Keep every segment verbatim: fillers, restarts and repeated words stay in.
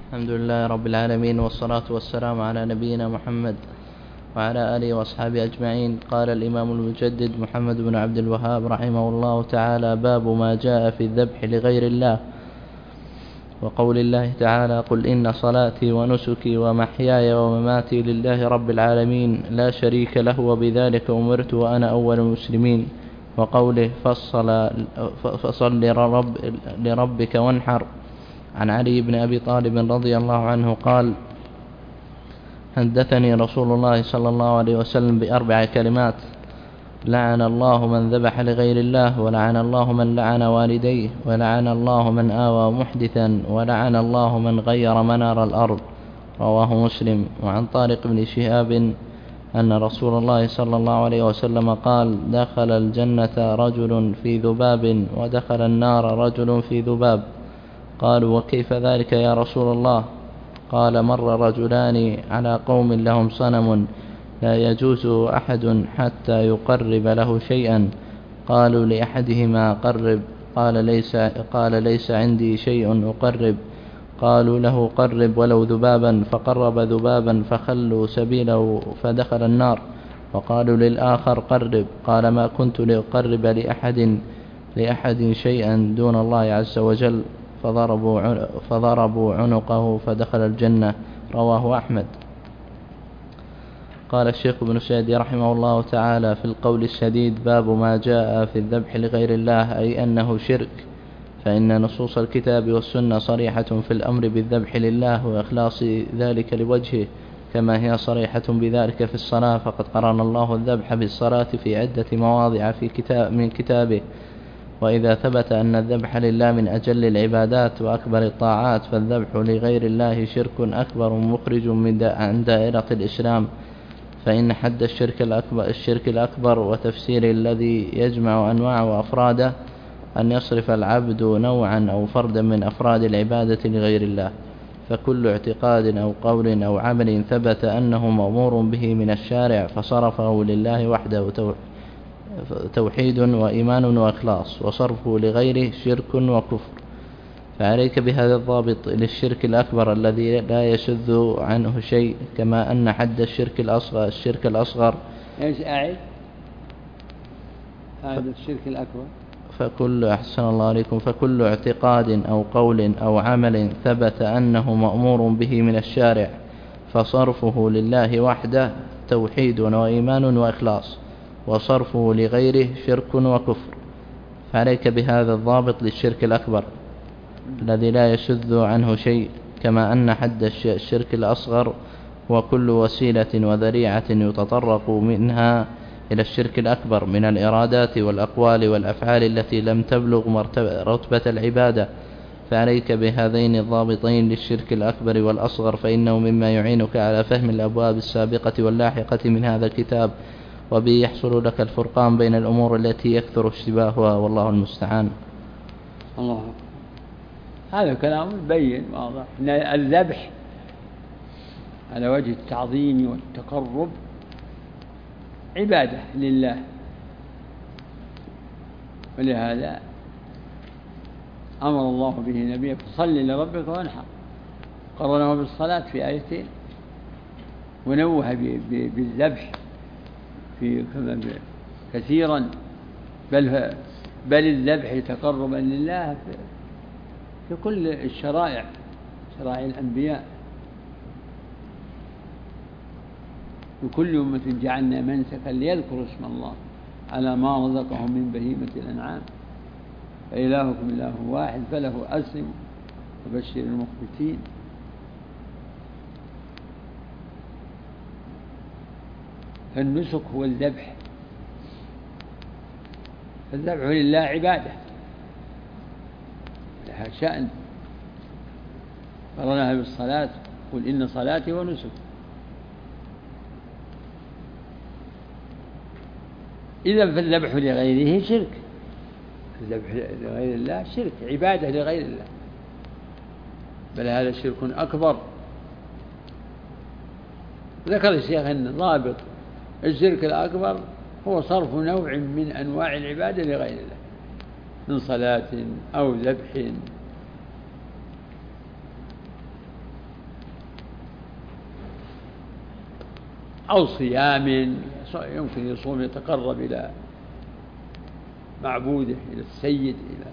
الحمد لله رب العالمين، والصلاة والسلام على نبينا محمد وعلى آله وأصحابه أجمعين. قال الإمام المجدد محمد بن عبد الوهاب رحمه الله تعالى: باب ما جاء في الذبح لغير الله، وقول الله تعالى: قل إن صلاتي ونسكي ومحياي ومماتي لله رب العالمين لا شريك له وبذلك أمرت وأنا أول المسلمين. وقوله: فصل, فصل لرب لربك وانحر. عن علي بن أبي طالب رضي الله عنه قال: حدثني رسول الله صلى الله عليه وسلم بأربع كلمات: لعن الله من ذبح لغير الله، ولعن الله من لعن والديه، ولعن الله من آوى محدثا، ولعن الله من غير منار الأرض. رواه مسلم. وعن طارق بن شهاب أن رسول الله صلى الله عليه وسلم قال: دخل الجنة رجل في ذباب، ودخل النار رجل في ذباب. قالوا: وكيف ذلك يا رسول الله؟ قال: مر رجلان على قوم لهم صنم لا يجوز أحد حتى يقرب له شيئا. قالوا لأحدهما: قرب. قال: ليس, قال ليس عندي شيء أقرب. قالوا له: قرب ولو ذبابا. فقرب ذبابا فخلوا سبيله فدخل النار. وقالوا للآخر: قرب. قال: ما كنت لأقرب لأحد, لأحد شيئا دون الله عز وجل. فضربوا, فضربوا عنقه فدخل الجنة. رواه أحمد. قال الشيخ ابن سعدي رحمه الله تعالى في القول السديد: باب ما جاء في الذبح لغير الله، أي أنه شرك، فإن نصوص الكتاب والسنة صريحة في الأمر بالذبح لله وإخلاص ذلك لوجهه، كما هي صريحة بذلك في الصلاة، فقد قرن الله الذبح بالصلاة في عدة مواضع في كتاب من كتابه. وإذا ثبت أن الذبح لله من أجل العبادات وأكبر الطاعات، فالذبح لغير الله شرك أكبر مخرج من عن دائرة الإسلام، فإن حد الشرك الأكبر, الشرك الأكبر وتفسير الذي يجمع أنواع وأفراده أن يصرف العبد نوعا أو فردا من أفراد العبادة لغير الله. فكل اعتقاد أو قول أو عمل ثبت أنه مأمور به من الشارع فصرفه لله وحده توحيد وإيمان وإخلاص، وصرفه لغيره شرك وكفر. فعليك بهذا الضابط للشرك الأكبر الذي لا يشذ عنه شيء، كما أن حد الشرك الأصغر الشرك الأصغر إيش أعد؟ هذا الشرك الأكبر. فكل أحسن الله عليكم فكل اعتقاد أو قول أو عمل ثبت أنه مأمور به من الشارع فصرفه لله وحده توحيد وإيمان وإخلاص، وصرفه لغيره شرك وكفر. فعليك بهذا الضابط للشرك الأكبر الذي لا يشذ عنه شيء، كما أن حد الشرك الأصغر وكل وسيلة وذريعة يتطرق منها إلى الشرك الأكبر من الإرادات والأقوال والأفعال التي لم تبلغ رتبة العبادة. فعليك بهذين الضابطين للشرك الأكبر والأصغر، فإنه مما يعينك على فهم الأبواب السابقة واللاحقة من هذا الكتاب، وبه يحصل لك الفرقان بين الأمور التي يكثر اشتباهها، والله المستعان. الله، هذا كلام بين واضح أن الذبح على وجه التعظيم والتقرب عبادة لله، ولهذا أمر الله به نبيه: فصل لربك وانحر. قرنه بالصلاة في آيتين، ونوه بالذبح في كثيرا، بل بل الذبح تقربا لله في, في كل الشرائع، شرائع الأنبياء. لكل أمة جعلنا منسكا ليذكروا اسم الله على ما رزقهم من بهيمة الأنعام فإلهكم إله واحد فله أسلموا وبشر المخبتين. فالنسك هو الذبح، فالذبح لله عبادة لها شأن، قرنها بالصلاة: قل إن صلاتي ونسك. إذن فالذبح لغيره شرك، الذبح لغير الله شرك، عبادة لغير الله، بل هذا شرك أكبر. ذكر الشيخ أن ضابط الشرك الأكبر هو صرف نوع من أنواع العبادة لغير الله، من صلاة أو ذبح أو صيام يمكن يصوم يتقرب إلى معبوده، إلى السيد، إلى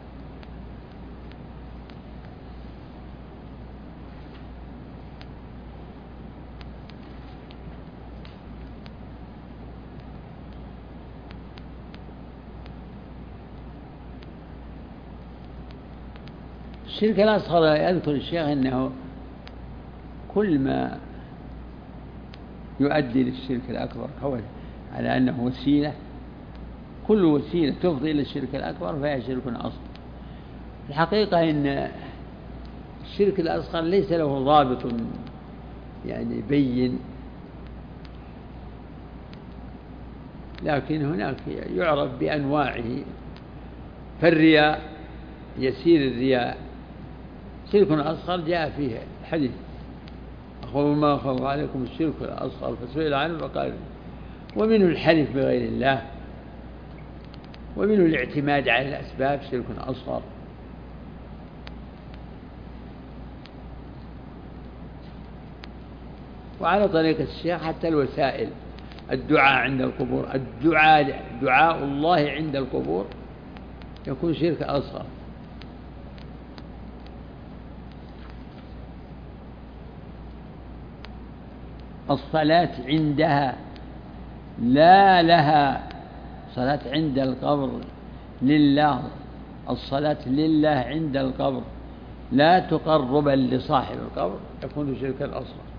الشرك الأصغر. يذكر الشيخ أنه كل ما يؤدي للشرك الأكبر على أنه وسيلة، كل وسيلة تفضي إلى الشرك الأكبر فهي شرك أصغر. الحقيقة أن الشرك الأصغر ليس له ضابط يعني بين، لكن هناك يعرف بأنواعه. فالرياء، يسير الرياء شرك أصغر، جاء فيه حديث أخوف ما أخاف عليكم الشرك الأصغر، فسئل عنه فقال ومنه الحلف بغير الله، ومنه الاعتماد على الأسباب شرك أصغر. وعلى طريقة الشيخ حتى الوسائل، الدعاء عند القبور، الدعاء دعاء الله عند القبور يكون شرك أصغر. الصلاة عندها لا لها، صلاة عند القبر لله، الصلاة لله عند القبر لا تقربا لصاحب القبر يكون شركا أصغر.